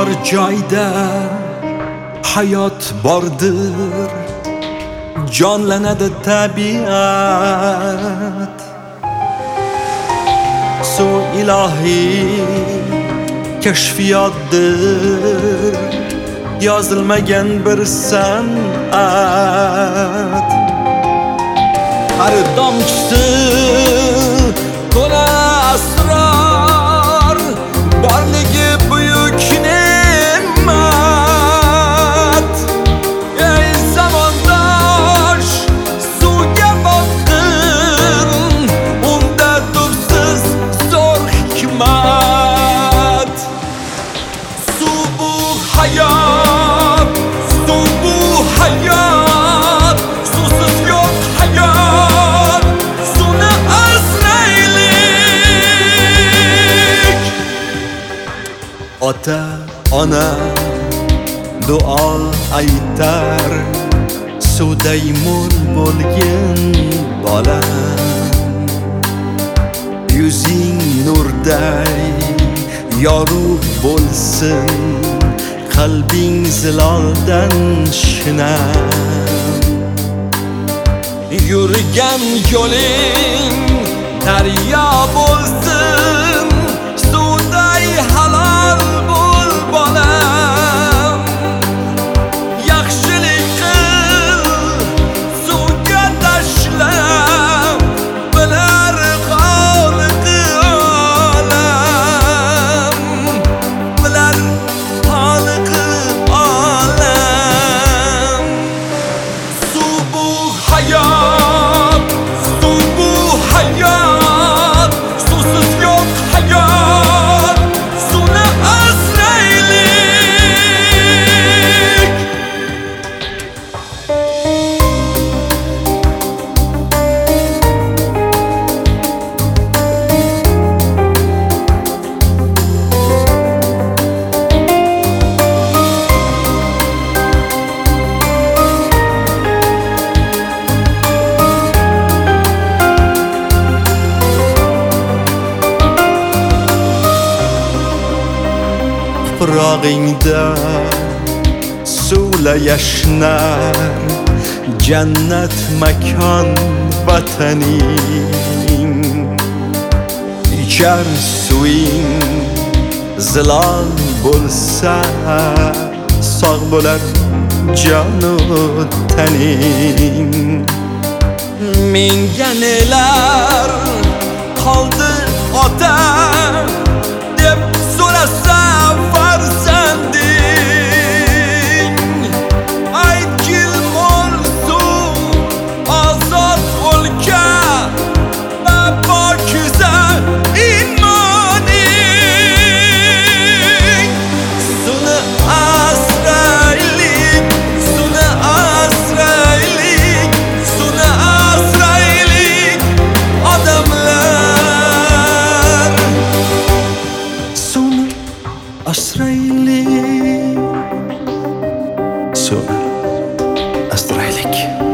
Har joyda hayot bordir, jonlanadi tabiat. Suv ilohiy kashfiyotdir, yozilmagan bir san'at. Har damchisi to'la asror, borligi buyuk ne'mat. Ey zamondosh, suvga boqin, unda tubsiz zo'r hikmat. Suv bu hayot, suv bu hayot, suvsiz yo'q hayot. Suvni asraylik. Ota, ona duo aytar, suvday mo'l bo'lgin bolam. Yuzing nurday yorug' bo'lsin, qalbing ziloldan shinam. Yurgan yo'ling daryo bo'lsin, suvday halol bo'l bolam. Yaxshilik qil, suvga tashla, bilar xoliqi olam, bilar xoliqi olam. Suv bu hayot, suv bu hayot, suvsiz yo'q hayot. Suvni asraylik. Tuprog'ingda suvla yashnar, jannat makon vataning. Ichar suving zilol bo'lsa, sog' bo'lar jonu taning. Menga nelar qoldi ota deb so'rasa farzanding. Aytgil mo'l suv, ozod o'lka va pokiza imoning. Suvni asraylik, suvni asraylik, suvni asraylik odamlar. Suvni asraylik, suvni asraylik.